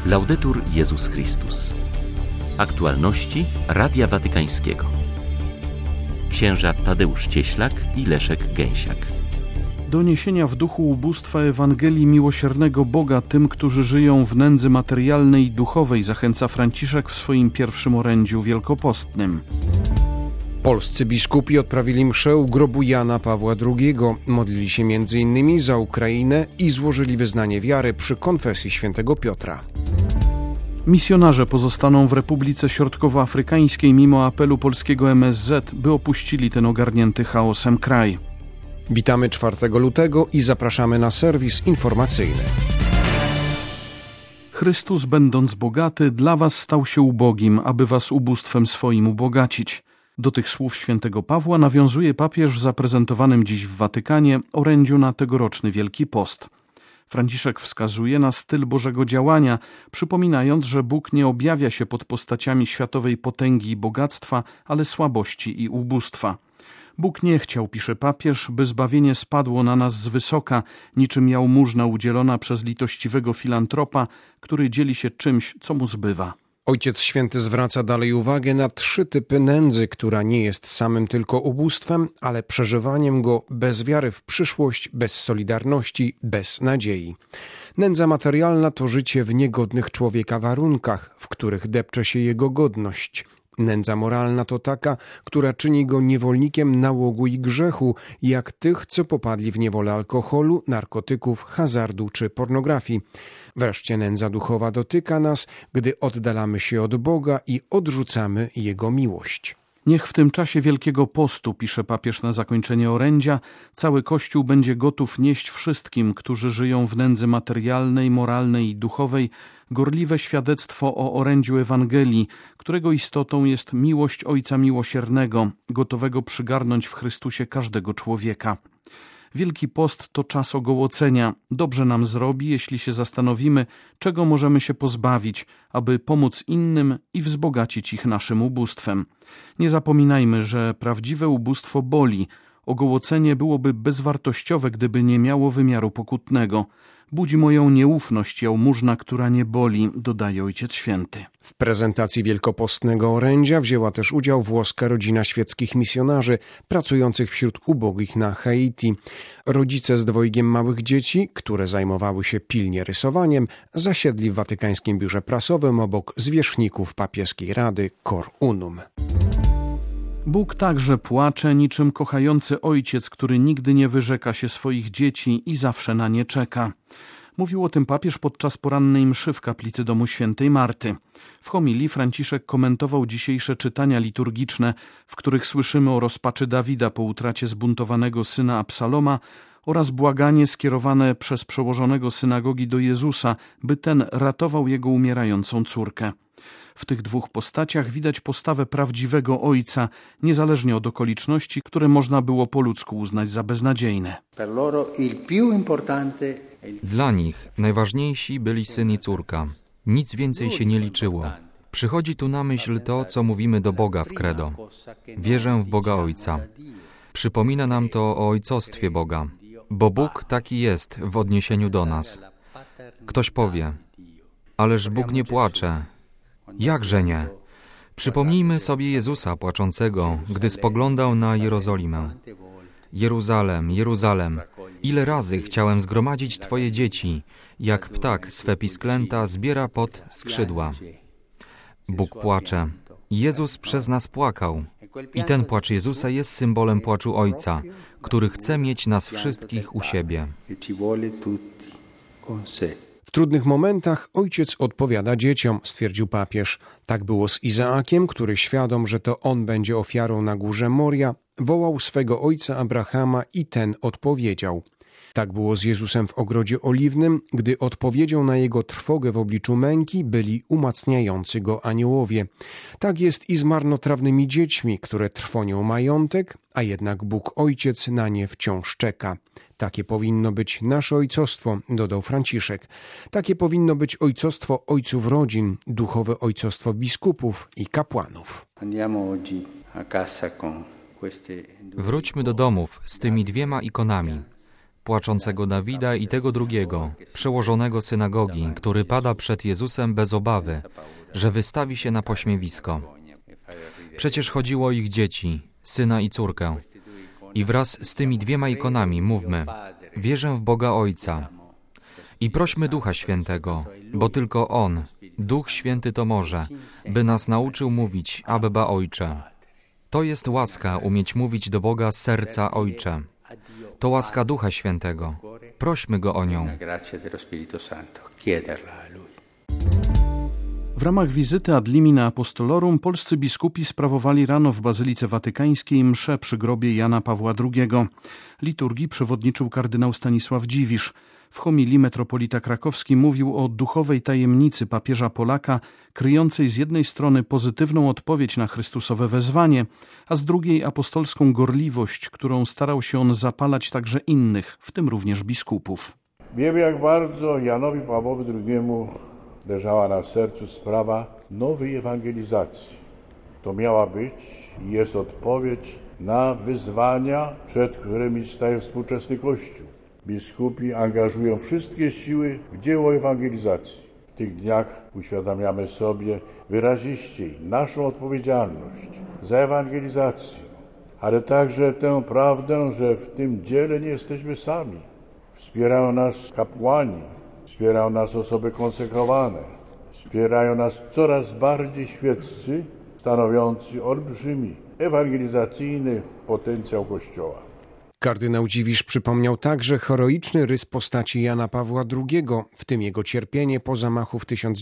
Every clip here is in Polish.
Laudetur Jezus Chrystus. Aktualności Radia Watykańskiego. Księża Tadeusz Cieślak i Leszek Gęsiak. Do niesienia w duchu ubóstwa Ewangelii miłosiernego Boga tym, którzy żyją w nędzy materialnej i duchowej, zachęca Franciszek w swoim pierwszym orędziu wielkopostnym. Polscy biskupi odprawili mszę u grobu Jana Pawła II, modlili się m.in. za Ukrainę i złożyli wyznanie wiary przy konfesji świętego Piotra. Misjonarze pozostaną w Republice Środkowoafrykańskiej mimo apelu polskiego MSZ, by opuścili ten ogarnięty chaosem kraj. Witamy 4 lutego i zapraszamy na serwis informacyjny. Chrystus, będąc bogaty, dla was stał się ubogim, aby was ubóstwem swoim ubogacić. Do tych słów świętego Pawła nawiązuje papież w zaprezentowanym dziś w Watykanie orędziu na tegoroczny Wielki Post. Franciszek wskazuje na styl Bożego działania, przypominając, że Bóg nie objawia się pod postaciami światowej potęgi i bogactwa, ale słabości i ubóstwa. Bóg nie chciał, pisze papież, by zbawienie spadło na nas z wysoka, niczym jałmużna udzielona przez litościwego filantropa, który dzieli się czymś, co mu zbywa. Ojciec Święty zwraca dalej uwagę na 3 typy nędzy, która nie jest samym tylko ubóstwem, ale przeżywaniem go bez wiary w przyszłość, bez solidarności, bez nadziei. Nędza materialna to życie w niegodnych człowieka warunkach, w których depcze się jego godność. Nędza moralna to taka, która czyni go niewolnikiem nałogu i grzechu, jak tych, co popadli w niewolę alkoholu, narkotyków, hazardu czy pornografii. Wreszcie nędza duchowa dotyka nas, gdy oddalamy się od Boga i odrzucamy Jego miłość. Niech w tym czasie Wielkiego Postu, pisze papież na zakończenie orędzia, cały Kościół będzie gotów nieść wszystkim, którzy żyją w nędzy materialnej, moralnej i duchowej, gorliwe świadectwo o orędziu Ewangelii, którego istotą jest miłość Ojca Miłosiernego, gotowego przygarnąć w Chrystusie każdego człowieka. Wielki Post to czas ogołocenia. Dobrze nam zrobi, jeśli się zastanowimy, czego możemy się pozbawić, aby pomóc innym i wzbogacić ich naszym ubóstwem. Nie zapominajmy, że prawdziwe ubóstwo boli. Ogołocenie byłoby bezwartościowe, gdyby nie miało wymiaru pokutnego. Budzi moją nieufność jałmużna, która nie boli, dodaje Ojciec Święty. W prezentacji wielkopostnego orędzia wzięła też udział włoska rodzina świeckich misjonarzy pracujących wśród ubogich na Haiti. Rodzice z 2 małych dzieci, które zajmowały się pilnie rysowaniem, zasiedli w watykańskim biurze prasowym obok zwierzchników papieskiej rady Cor Unum. Bóg także płacze niczym kochający ojciec, który nigdy nie wyrzeka się swoich dzieci i zawsze na nie czeka. Mówił o tym papież podczas porannej mszy w kaplicy domu świętej Marty. W homilii Franciszek komentował dzisiejsze czytania liturgiczne, w których słyszymy o rozpaczy Dawida po utracie zbuntowanego syna Absaloma oraz błaganie skierowane przez przełożonego synagogi do Jezusa, by ten ratował jego umierającą córkę. W tych 2 postaciach widać postawę prawdziwego ojca, niezależnie od okoliczności, które można było po ludzku uznać za beznadziejne. Dla nich najważniejsi byli syn i córka. Nic więcej się nie liczyło. Przychodzi tu na myśl to, co mówimy do Boga w credo. Wierzę w Boga Ojca. Przypomina nam to o ojcostwie Boga, bo Bóg taki jest w odniesieniu do nas. Ktoś powie, ależ Bóg nie płacze. Jakże nie? Przypomnijmy sobie Jezusa płaczącego, gdy spoglądał na Jerozolimę. Jeruzalem, Jeruzalem, ile razy chciałem zgromadzić Twoje dzieci, jak ptak swe pisklęta zbiera pod skrzydła. Bóg płacze. Jezus przez nas płakał. I ten płacz Jezusa jest symbolem płaczu Ojca, który chce mieć nas wszystkich u siebie. W trudnych momentach ojciec odpowiada dzieciom, stwierdził papież. Tak było z Izaakiem, który świadom, że to on będzie ofiarą na górze Moria, wołał swego ojca Abrahama i ten odpowiedział. Tak było z Jezusem w ogrodzie oliwnym, gdy odpowiedzią na jego trwogę w obliczu męki byli umacniający go aniołowie. Tak jest i z marnotrawnymi dziećmi, które trwonią majątek, a jednak Bóg Ojciec na nie wciąż czeka. Takie powinno być nasze ojcostwo, dodał Franciszek. Takie powinno być ojcostwo ojców rodzin, duchowe ojcostwo biskupów i kapłanów. Wróćmy do domów z tymi 2 ikonami. płaczącego Dawida i tego drugiego, przełożonego synagogi, który pada przed Jezusem bez obawy, że wystawi się na pośmiewisko. Przecież chodziło o ich dzieci, syna i córkę. I wraz z tymi 2 ikonami mówmy: wierzę w Boga Ojca. I prośmy Ducha Świętego, bo tylko On, Duch Święty to może, by nas nauczył mówić Abba Ojcze. To jest łaska umieć mówić do Boga z serca Ojcze. To łaska Ducha Świętego. Prośmy Go o nią. W ramach wizyty ad limina apostolorum polscy biskupi sprawowali rano w Bazylice Watykańskiej mszę przy grobie Jana Pawła II. Liturgii przewodniczył kardynał Stanisław Dziwisz. W homilii metropolita krakowski mówił o duchowej tajemnicy papieża Polaka, kryjącej z jednej strony pozytywną odpowiedź na Chrystusowe wezwanie, a z drugiej apostolską gorliwość, którą starał się on zapalać także innych, w tym również biskupów. Wiemy, jak bardzo Janowi Pawłowi II leżała na sercu sprawa nowej ewangelizacji. To miała być i jest odpowiedź na wyzwania, przed którymi staje współczesny Kościół. Biskupi angażują wszystkie siły w dzieło ewangelizacji. W tych dniach uświadamiamy sobie wyraziściej naszą odpowiedzialność za ewangelizację, ale także tę prawdę, że w tym dziele nie jesteśmy sami. Wspierają nas kapłani, wspierają nas osoby konsekrowane, wspierają nas coraz bardziej świeccy, stanowiący olbrzymi ewangelizacyjny potencjał Kościoła. Kardynał Dziwisz przypomniał także heroiczny rys postaci Jana Pawła II, w tym jego cierpienie po zamachu w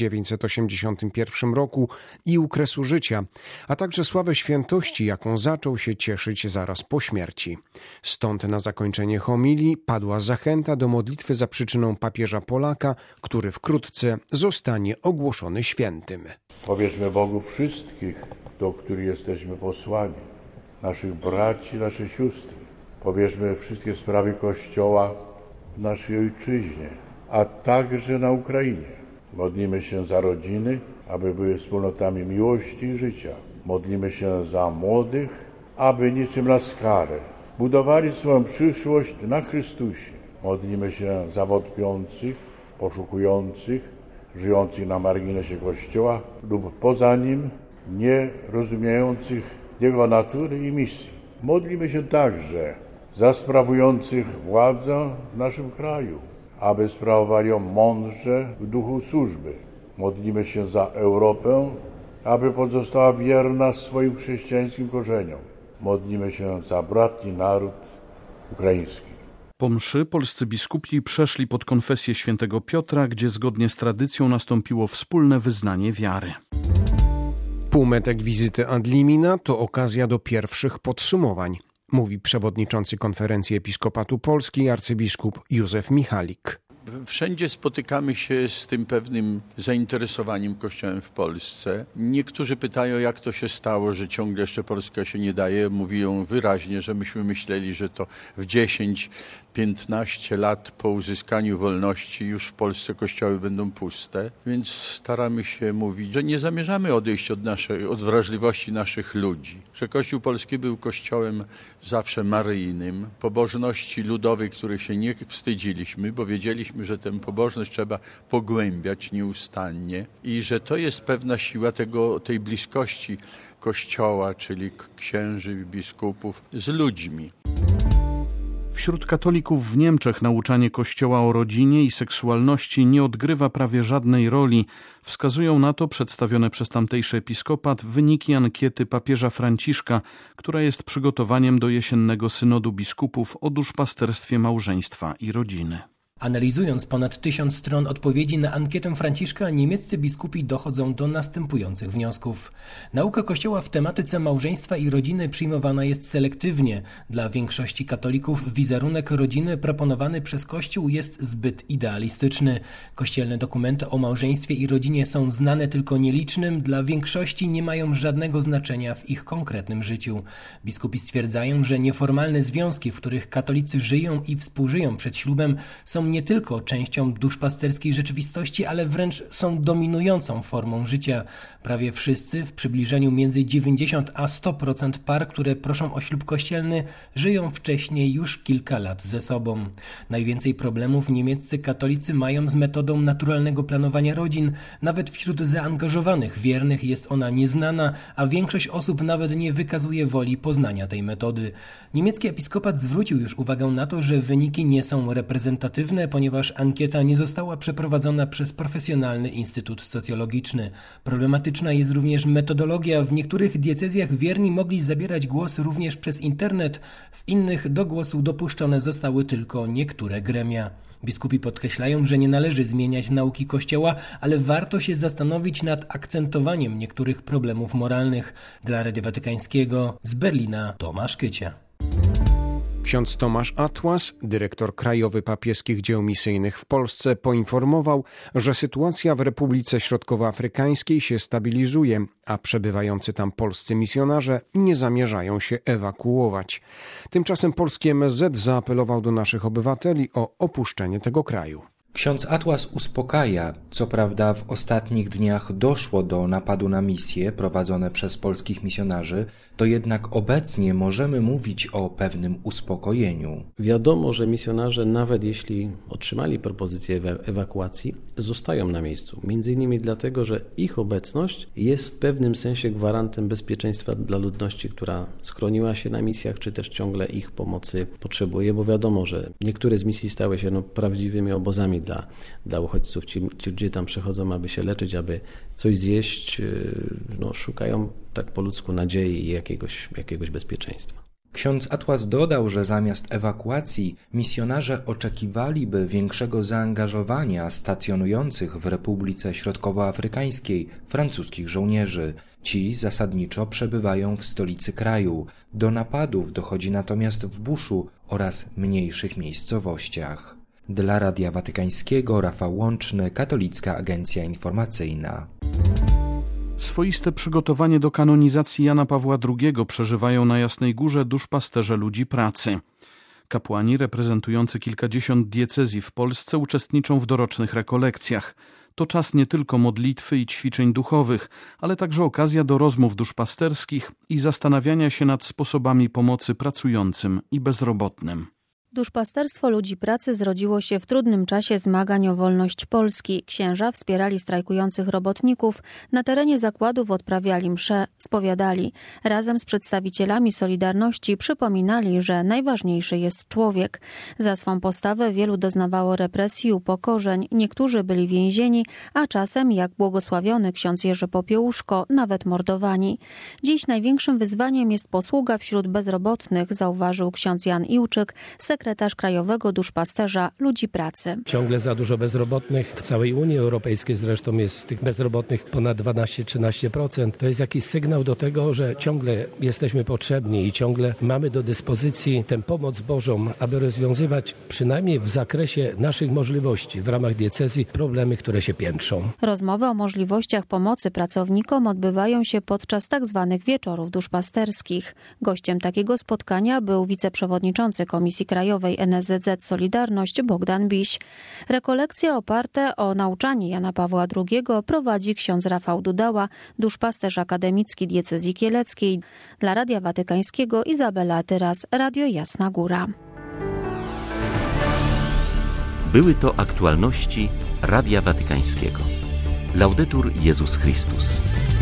1981 roku i u kresu życia, a także sławę świętości, jaką zaczął się cieszyć zaraz po śmierci. Stąd na zakończenie homilii padła zachęta do modlitwy za przyczyną papieża Polaka, który wkrótce zostanie ogłoszony świętym. Powierzmy Bogu wszystkich, do których jesteśmy posłani, naszych braci, nasze siostry. Powierzmy wszystkie sprawy Kościoła w naszej ojczyźnie, a także na Ukrainie. Modlimy się za rodziny, aby były wspólnotami miłości i życia. Modlimy się za młodych, aby niczym na skalę budowali swoją przyszłość na Chrystusie. Modlimy się za wątpiących, poszukujących, żyjących na marginesie Kościoła lub poza nim, nie rozumiejących Jego natury i misji. Modlimy się także za sprawujących władzę w naszym kraju, aby sprawowali ją mądrze w duchu służby. Modlimy się za Europę, aby pozostała wierna swoim chrześcijańskim korzeniom. Modlimy się za bratni naród ukraiński. Po mszy polscy biskupi przeszli pod konfesję świętego Piotra, gdzie zgodnie z tradycją nastąpiło wspólne wyznanie wiary. Półmetek wizyty ad limina to okazja do pierwszych podsumowań, mówi przewodniczący Konferencji Episkopatu Polski arcybiskup Józef Michalik. Wszędzie spotykamy się z tym pewnym zainteresowaniem Kościołem w Polsce. Niektórzy pytają, jak to się stało, że ciągle jeszcze Polska się nie daje. Mówią wyraźnie, że myśmy myśleli, że to w 10-15 lat po uzyskaniu wolności już w Polsce kościoły będą puste. Więc staramy się mówić, że nie zamierzamy odejść od wrażliwości naszych ludzi. Że Kościół polski był kościołem zawsze maryjnym, pobożności ludowej, których się nie wstydziliśmy, bo wiedzieliśmy, że tę pobożność trzeba pogłębiać nieustannie i że to jest pewna siła tej bliskości Kościoła, czyli księży i biskupów z ludźmi. Wśród katolików w Niemczech nauczanie Kościoła o rodzinie i seksualności nie odgrywa prawie żadnej roli. Wskazują na to przedstawione przez tamtejszy episkopat wyniki ankiety papieża Franciszka, która jest przygotowaniem do jesiennego synodu biskupów o duszpasterstwie małżeństwa i rodziny. Analizując ponad 1000 stron odpowiedzi na ankietę Franciszka, niemieccy biskupi dochodzą do następujących wniosków. Nauka Kościoła w tematyce małżeństwa i rodziny przyjmowana jest selektywnie. Dla większości katolików wizerunek rodziny proponowany przez Kościół jest zbyt idealistyczny. Kościelne dokumenty o małżeństwie i rodzinie są znane tylko nielicznym, dla większości nie mają żadnego znaczenia w ich konkretnym życiu. Biskupi stwierdzają, że nieformalne związki, w których katolicy żyją i współżyją przed ślubem, są nie tylko częścią duszpasterskiej rzeczywistości, ale wręcz są dominującą formą życia. Prawie wszyscy, w przybliżeniu między 90 a 100% par, które proszą o ślub kościelny, żyją wcześniej już kilka lat ze sobą. Najwięcej problemów niemieccy katolicy mają z metodą naturalnego planowania rodzin. Nawet wśród zaangażowanych wiernych jest ona nieznana, a większość osób nawet nie wykazuje woli poznania tej metody. Niemiecki episkopat zwrócił już uwagę na to, że wyniki nie są reprezentatywne, ponieważ ankieta nie została przeprowadzona przez profesjonalny instytut socjologiczny. Problematyczna jest również metodologia. W niektórych diecezjach wierni mogli zabierać głos również przez internet, w innych do głosu dopuszczone zostały tylko niektóre gremia. Biskupi podkreślają, że nie należy zmieniać nauki Kościoła, ale warto się zastanowić nad akcentowaniem niektórych problemów moralnych. Dla Radia Watykańskiego z Berlina Tomasz Kycia. Ksiądz Tomasz Atłas, dyrektor krajowy papieskich dzieł misyjnych w Polsce, poinformował, że sytuacja w Republice Środkowoafrykańskiej się stabilizuje, a przebywający tam polscy misjonarze nie zamierzają się ewakuować. Tymczasem polski MSZ zaapelował do naszych obywateli o opuszczenie tego kraju. Ksiądz Atłas uspokaja, co prawda w ostatnich dniach doszło do napadu na misje prowadzone przez polskich misjonarzy, to jednak obecnie możemy mówić o pewnym uspokojeniu. Wiadomo, że misjonarze, nawet jeśli otrzymali propozycję ewakuacji, zostają na miejscu. Między innymi dlatego, że ich obecność jest w pewnym sensie gwarantem bezpieczeństwa dla ludności, która schroniła się na misjach, czy też ciągle ich pomocy potrzebuje, bo wiadomo, że niektóre z misji stały się prawdziwymi obozami dla uchodźców. Ci ludzie tam przychodzą, aby się leczyć, aby coś zjeść, szukają tak po ludzku nadziei i jakiegoś bezpieczeństwa. Ksiądz Atłas dodał, że zamiast ewakuacji misjonarze oczekiwaliby większego zaangażowania stacjonujących w Republice Środkowoafrykańskiej francuskich żołnierzy. Ci zasadniczo przebywają w stolicy kraju. Do napadów dochodzi natomiast w buszu oraz mniejszych miejscowościach. Dla Radia Watykańskiego Rafał Łączny, Katolicka Agencja Informacyjna. Swoiste przygotowanie do kanonizacji Jana Pawła II przeżywają na Jasnej Górze duszpasterze ludzi pracy. Kapłani reprezentujący kilkadziesiąt diecezji w Polsce uczestniczą w dorocznych rekolekcjach. To czas nie tylko modlitwy i ćwiczeń duchowych, ale także okazja do rozmów duszpasterskich i zastanawiania się nad sposobami pomocy pracującym i bezrobotnym. Duszpasterstwo ludzi pracy zrodziło się w trudnym czasie zmagań o wolność Polski. Księża wspierali strajkujących robotników, na terenie zakładów odprawiali msze, spowiadali. Razem z przedstawicielami Solidarności przypominali, że najważniejszy jest człowiek. Za swą postawę wielu doznawało represji i upokorzeń, niektórzy byli więzieni, a czasem, jak błogosławiony ksiądz Jerzy Popiełuszko, nawet mordowani. Dziś największym wyzwaniem jest posługa wśród bezrobotnych, zauważył ksiądz Jan Iłczyk, sekretarz Krajowego Duszpasterza Ludzi Pracy. Ciągle za dużo bezrobotnych. W całej Unii Europejskiej zresztą jest tych bezrobotnych ponad 12-13%. To jest jakiś sygnał do tego, że ciągle jesteśmy potrzebni i ciągle mamy do dyspozycji tę pomoc Bożą, aby rozwiązywać przynajmniej w zakresie naszych możliwości w ramach diecezji problemy, które się piętrzą. Rozmowy o możliwościach pomocy pracownikom odbywają się podczas tzw. wieczorów duszpasterskich. Gościem takiego spotkania był wiceprzewodniczący Komisji Krajowej NSZZ Solidarność Bogdan Biś. Rekolekcje oparte o nauczanie Jana Pawła II prowadzi ksiądz Rafał Dudała, duszpasterz akademicki diecezji kieleckiej. Dla Radia Watykańskiego Izabela Tyras, Radio Jasna Góra. Były to aktualności Radia Watykańskiego. Laudetur Jezus Chrystus.